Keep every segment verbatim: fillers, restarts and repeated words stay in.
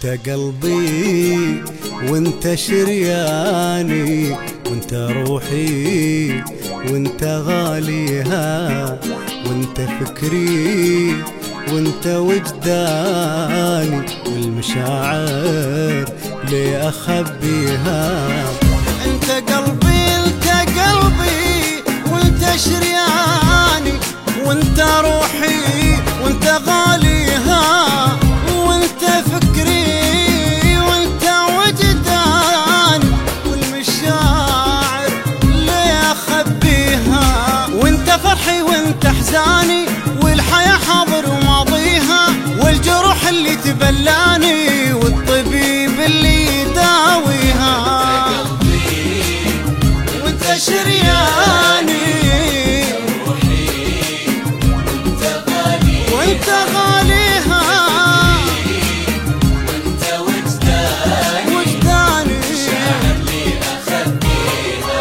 قلبي وانت شرياني، وانت روحي وانت غاليها، وانت فكري وانت وجداني، والمشاعر لي اخبيها. انت قلبي انت قلبي وانت شرياني، وانت روحي وانت غاليها، وانت فكري وانت وجداني، والمشاعر لي اخبيها. وانت فرحي وانت احزاني، والحياة حاضر وماضيها، والجروح اللي تبلاني، والطبيب اللي يداويها. وانت شرياني وانت غاليها، وانت وجداني وجداني المشاعر لي اخبيها.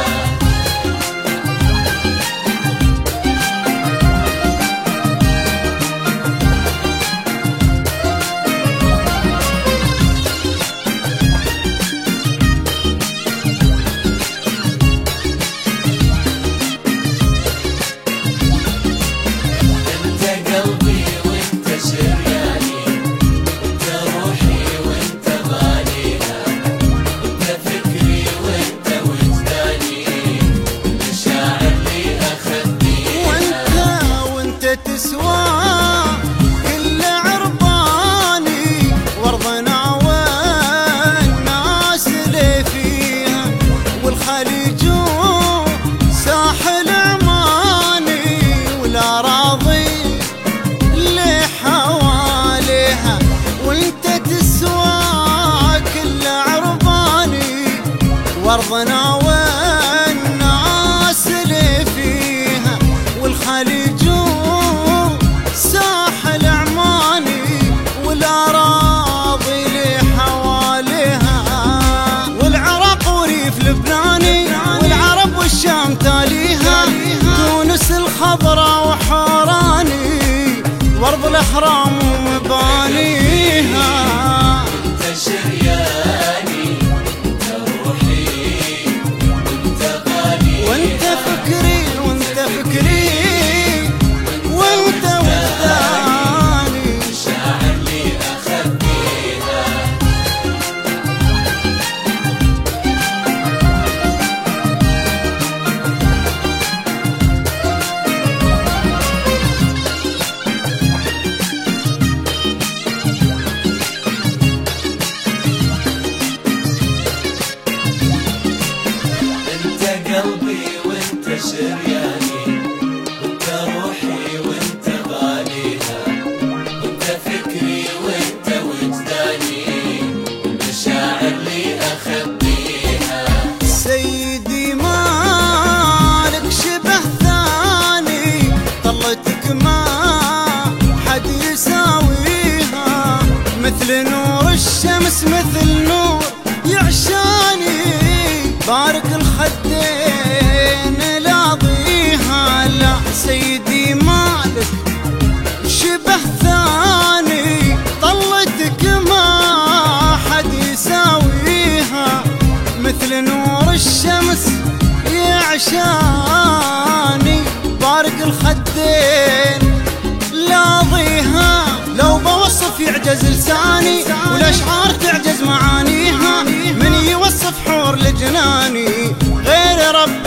انت قلبي وانت شرياني، وانت روحي وانت غاليها، وانت فكري وانت وجداني، المشاعر لي اخبيها. وانت وانت تسوى كل عرباني، وارضنا والناس اللي فيها، والخليج ساحل عماني، والاراضي اللي حواليها. وانت تسوى كل عرباني، وارضنا والناس اللي فيها، والخليج ساحل عماني، والاراضي اللي حواليها، والعراق وريف لبناني، والعرب والشام تاليها، تونس الخضراء وحوراني، وارض الاحرام ومبانيها. انت شرياني وانت روحي وانت غالي، وانت فكري وانت فكري وانت وجداني، المشاعر لي اخبيها. انت قلبي وانت شرياني، وانت روحي وانت غاليها، وانت فكري وانت وجداني، المشاعر لي اخبيها. سيدي مالك شبه ثاني، طلتك ما حد يساويها، مثل نور الشمس مثل نور يعشاني، بارك الخدين لاضيها. لا سيدي مالك شبه ثاني، طلتك ما حد يساويها، مثل نور الشمس يعشاني، بارك الخدين لاضيها. لو بوصف يعجز لساني، والاشعار تعجز معانيها، من يوصف حور لجناني غير رب